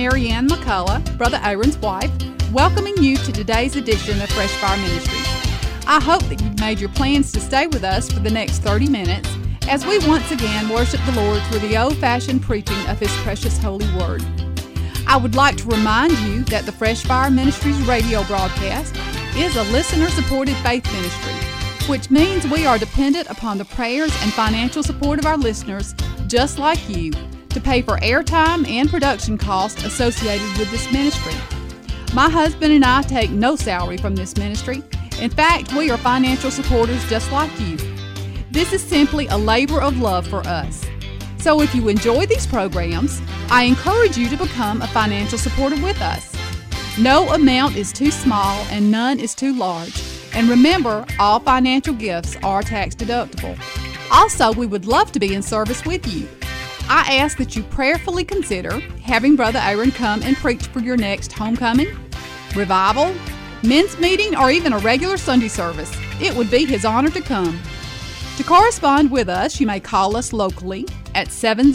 Mary Ann McCullough, Brother Aaron's wife, welcoming you to today's edition of Fresh Fire Ministries. I hope that you've made your plans to stay with us for the next 30 minutes as we once again worship the Lord through the old-fashioned preaching of His precious holy word. I would like to remind you that the Fresh Fire Ministries radio broadcast is a listener-supported faith ministry, which means we are dependent upon the prayers and financial support of our listeners, just like you, to pay for airtime and production costs associated with this ministry. My husband and I take no salary from this ministry. In fact, we are financial supporters just like you. This is simply a labor of love for us. So if you enjoy these programs, I encourage you to become a financial supporter with us. No amount is too small and none is too large. And remember, all financial gifts are tax deductible. Also, we would love to be in service with you. I ask that you prayerfully consider having Brother Aaron come and preach for your next homecoming, revival, men's meeting, or even a regular Sunday service. It would be his honor to come. To correspond with us, you may call us locally at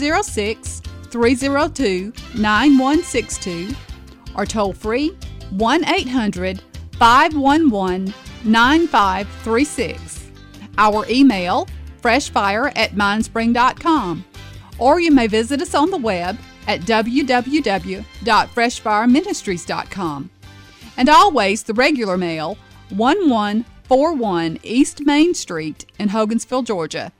706-302-9162 or toll free 1-800-511-9536. Our email, freshfire@mindspring.com. Or you may visit us on the web at www.freshfireministries.com. And always the regular mail, 1141 East Main Street in Hogansville, Georgia,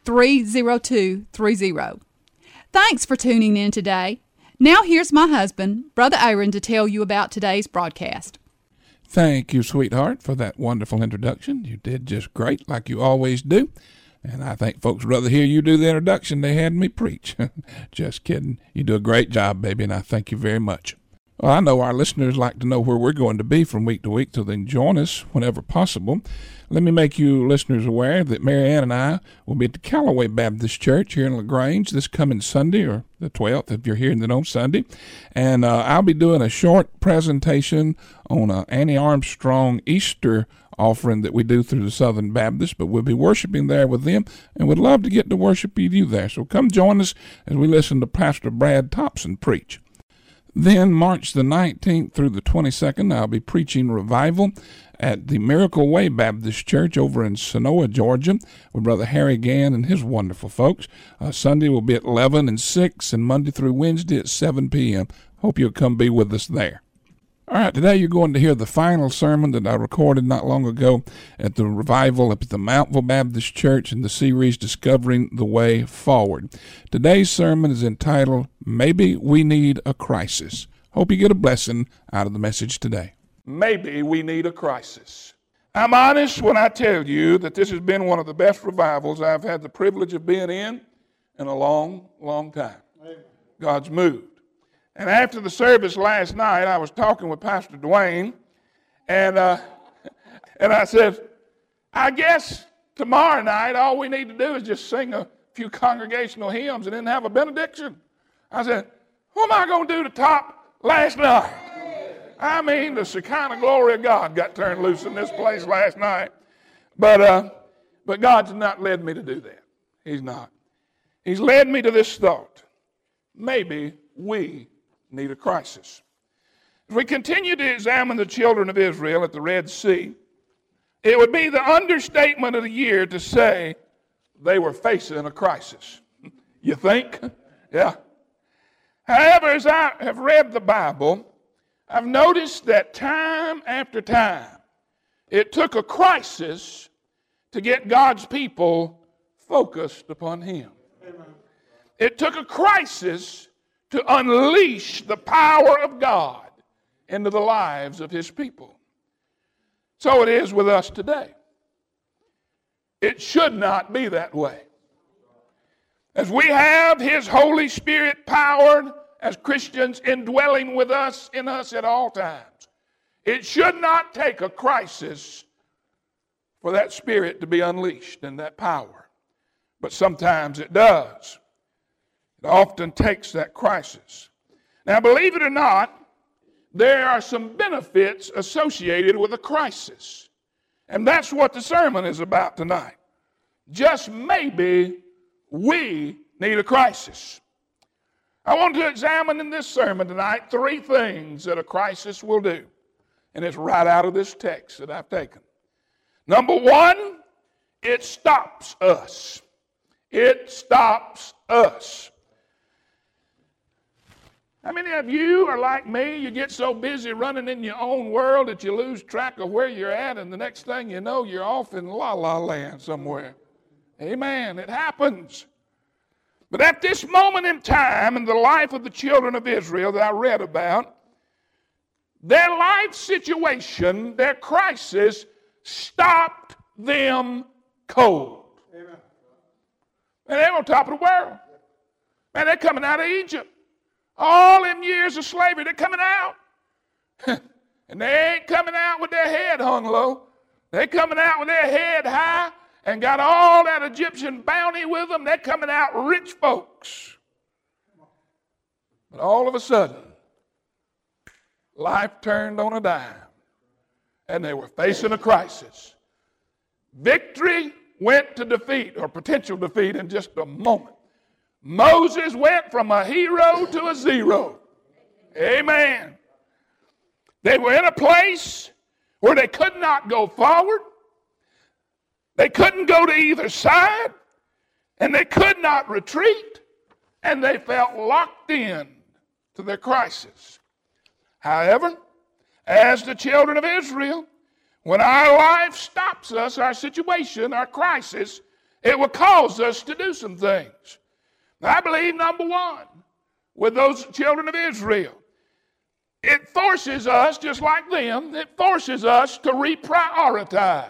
30230. Thanks for tuning in today. Now here's my husband, Brother Aaron, to tell you about today's broadcast. Thank you, sweetheart, for that wonderful introduction. You did just great, like you always do. And I think folks would rather hear you do the introduction than they had me preach. Just kidding. You do a great job, baby, and I thank you very much. Well, I know our listeners like to know where we're going to be from week to week, so they can join us whenever possible. Let me make you listeners aware that Mary Ann and I will be at the Callaway Baptist Church here in LaGrange this coming Sunday, or the 12th if you're hearing it on Sunday. And I'll be doing a short presentation on Annie Armstrong Easter offering that we do through the Southern Baptist, but we'll be worshiping there with them and would love to get to worship with you there. So come join us as we listen to Pastor Brad Thompson preach. Then March the 19th through the 22nd, I'll be preaching revival at the Miracle Way Baptist Church over in Sonoa, Georgia, with Brother Harry Gann and his wonderful folks. Sunday will be at 11 and 6, and Monday through Wednesday at 7 p.m. Hope you'll come be with us there. All right, today you're going to hear the final sermon that I recorded not long ago at the revival up at the Mountville Baptist Church in the series Discovering the Way Forward. Today's sermon is entitled, Maybe We Need a Crisis. Hope you get a blessing out of the message today. Maybe we need a crisis. I'm honest when I tell you that this has been one of the best revivals I've had the privilege of being in a long, long time. God's moved. And after the service last night, I was talking with Pastor Dwayne, and I said, I guess tomorrow night all we need to do is just sing a few congregational hymns and then have a benediction. I said, what am I going to do to top last night? I mean, the Shekinah glory of God got turned loose in this place last night. But God's not led me to do that. He's not. He's led me to this thought. Maybe we need a crisis. If we continue to examine the children of Israel at the Red Sea, it would be the understatement of the year to say they were facing a crisis. You think? Yeah. However, as I have read the Bible, I've noticed that time after time, it took a crisis to get God's people focused upon Him. Amen. It took a crisis to unleash the power of God into the lives of His people. So it is with us today. It should not be that way. As we have His Holy Spirit powered as Christians indwelling with us, in us at all times, it should not take a crisis for that Spirit to be unleashed and that power. But sometimes it does. It often takes that crisis. Now, believe it or not, there are some benefits associated with a crisis. And that's what the sermon is about tonight. Just maybe we need a crisis. I want to examine in this sermon tonight 3 things that a crisis will do. And it's right out of this text that I've taken. Number 1, it stops us. It stops us. How many of you are like me? You get so busy running in your own world that you lose track of where you're at, and the next thing you know, you're off in la-la land somewhere. Amen. It happens. But at this moment in time in the life of the children of Israel that I read about, their life situation, their crisis, stopped them cold. Amen. And they're on top of the world. Man, they're coming out of Egypt. All them years of slavery, they're coming out. And they ain't coming out with their head hung low. They're coming out with their head high and got all that Egyptian bounty with them. They're coming out rich folks. But all of a sudden, life turned on a dime, and they were facing a crisis. Victory went to defeat, or potential defeat, in just a moment. Moses went from a hero to a zero. Amen. They were in a place where they could not go forward. They couldn't go to either side, and they could not retreat, and they felt locked in to their crisis. However, as the children of Israel, when our life stops us, our situation, our crisis, it will cause us to do some things. I believe, number 1, with those children of Israel, it forces us, just like them, it forces us to reprioritize.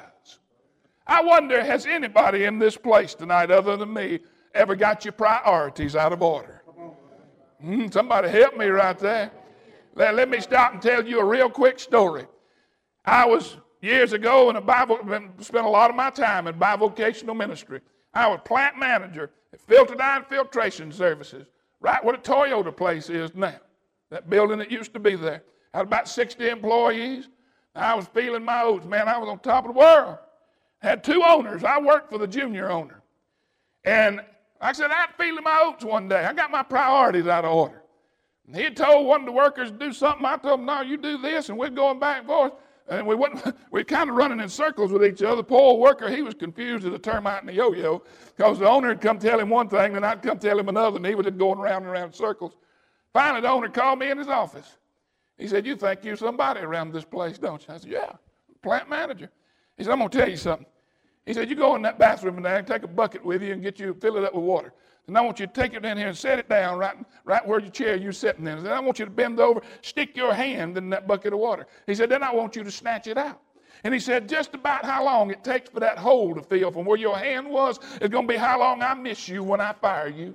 I wonder, has anybody in this place tonight, other than me, ever got your priorities out of order? Somebody help me right there. Let me stop and tell you a real quick story. I was, years ago, spent a lot of my time in bivocational ministry. I was plant manager at Filterdine Filtration Services, right where the Toyota place is now. That building that used to be there. I had about 60 employees. I was feeling my oats. Man, I was on top of the world. I had 2 owners. I worked for the junior owner. And like I said, I was feeling my oats one day. I got my priorities out of order. And he had told one of the workers to do something. I told him, no, you do this. And we're going back and forth. And we're kind of running in circles with each other. Poor old worker, he was confused as a termite in a yo-yo, because the owner had come tell him one thing, then I'd come tell him another, and he was just going around and around in circles. Finally, the owner called me in his office. He said, you think you're somebody around this place, don't you? I said, yeah, plant manager. He said, I'm going to tell you something. He said, you go in that bathroom and there, take a bucket with you and fill it up with water. And I want you to take it in here and set it down right where your chair you're sitting in. And then I want you to bend over, stick your hand in that bucket of water. He said, then I want you to snatch it out. And he said, just about how long it takes for that hole to fill from where your hand was is going to be how long I miss you when I fire you.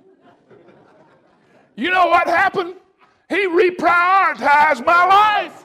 You know what happened? He reprioritized my life.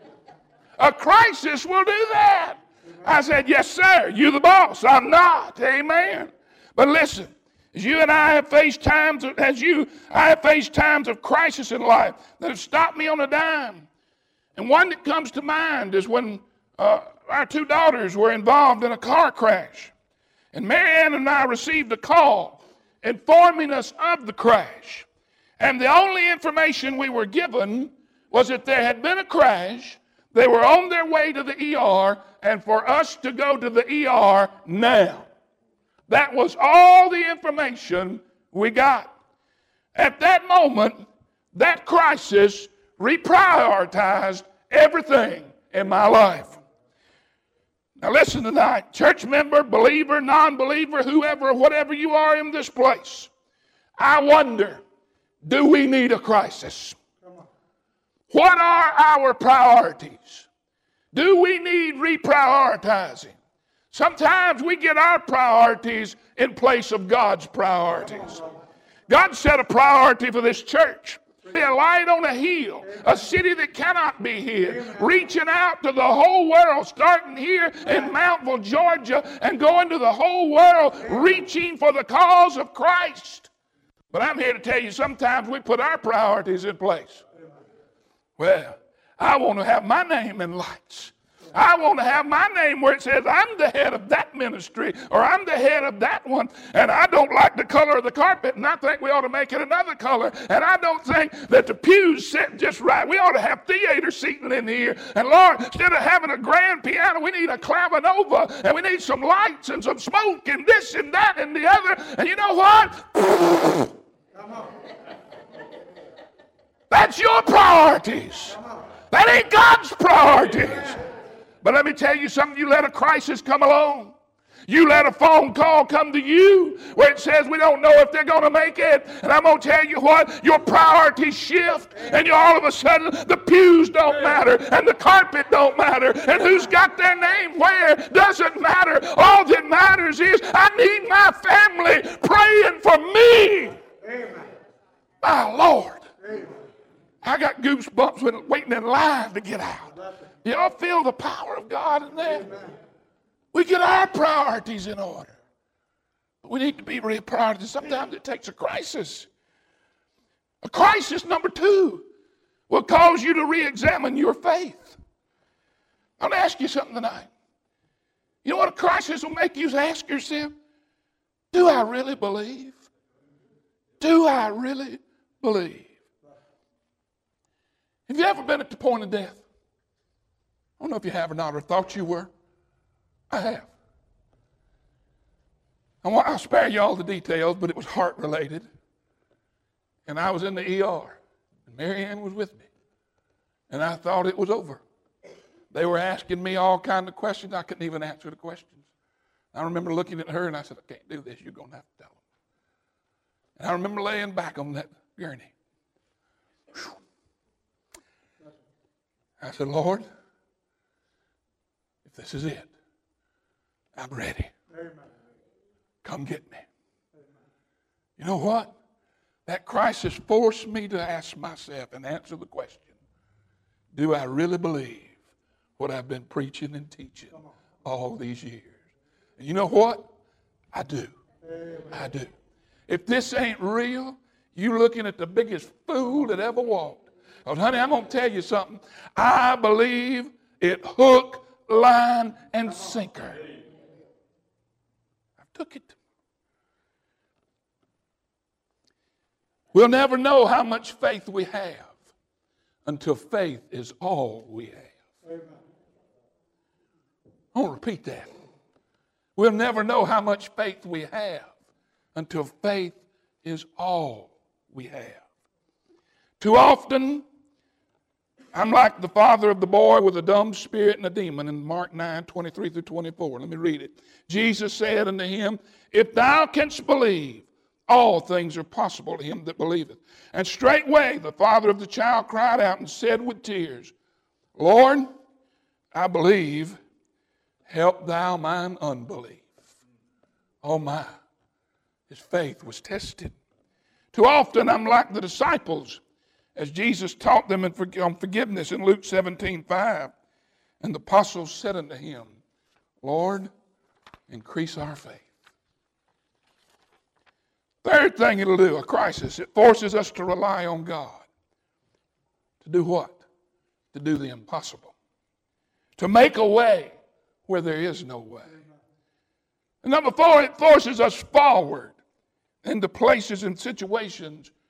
A crisis will do that. I said, yes, sir, you're the boss. I'm not. Amen. But listen. As you and I have faced times, I have faced times of crisis in life that have stopped me on a dime. And one that comes to mind is when our 2 daughters were involved in a car crash. And Marianne and I received a call informing us of the crash. And the only information we were given was that there had been a crash, they were on their way to the ER, and for us to go to the ER now. That was all the information we got. At that moment, that crisis reprioritized everything in my life. Now listen tonight, church member, believer, non-believer, whoever, whatever you are in this place. I wonder, do we need a crisis? What are our priorities? Do we need reprioritizing? Sometimes we get our priorities in place of God's priorities. God set a priority for this church. Be a light on a hill, a city that cannot be hid, reaching out to the whole world, starting here in Mountville, Georgia, and going to the whole world, reaching for the cause of Christ. But I'm here to tell you, sometimes we put our priorities in place. Well, I want to have my name in lights. I want to have my name where it says I'm the head of that ministry or I'm the head of that one. And I don't like the color of the carpet, and I think we ought to make it another color. And I don't think that the pews sit just right. We ought to have theater seating in here. And Lord, instead of having a grand piano, we need a clavinova, and we need some lights and some smoke and this and that and the other. And you know what? Come on. That's your priorities. That ain't God's priorities. But let me tell you something. You let a crisis come along. You let a phone call come to you where it says we don't know if they're going to make it. And I'm going to tell you what, your priorities shift. And you all of a sudden, the pews don't matter. And the carpet don't matter. And who's got their name where doesn't matter. All that matters is I need my family praying for me. Amen. My Lord. Amen. I got goosebumps when waiting in line to get out. Y'all feel the power of God in there? Amen. We get our priorities in order. But we need to be reprioritized. Sometimes it takes a crisis. A crisis number 2 will cause you to re-examine your faith. I want to ask you something tonight. You know what a crisis will make you ask yourself? Do I really believe? Do I really believe? Have you ever been at the point of death? I don't know if you have or not, or thought you were. I have. I'll spare you all the details, but it was heart-related. And I was in the ER, and Mary Ann was with me. And I thought it was over. They were asking me all kinds of questions. I couldn't even answer the questions. I remember looking at her, and I said, I can't do this. You're going to have to tell them. And I remember laying back on that gurney. Whew. I said, Lord, if this is it, I'm ready. Amen. Come get me. Amen. You know what? That crisis forced me to ask myself and answer the question, do I really believe what I've been preaching and teaching all these years? And you know what? I do. Amen. I do. If this ain't real, you're looking at the biggest fool that ever walked. Because, honey, I'm going to tell you something. I believe it hook, line, and sinker. I took it. We'll never know how much faith we have until faith is all we have. Amen. I want to repeat that. We'll never know how much faith we have until faith is all we have. Too often, I'm like the father of the boy with a dumb spirit and a demon in Mark 9:23-24. Let me read it. Jesus said unto him, if thou canst believe, all things are possible to him that believeth. And straightway the father of the child cried out and said with tears, Lord, I believe, help thou mine unbelief. Oh my, his faith was tested. Too often I'm like the disciples as Jesus taught them on forgiveness in Luke 17:5. And the apostles said unto him, Lord, increase our faith. Third thing it'll do, a crisis, it forces us to rely on God. To do what? To do the impossible. To make a way where there is no way. And number 4, it forces us forward into places and situations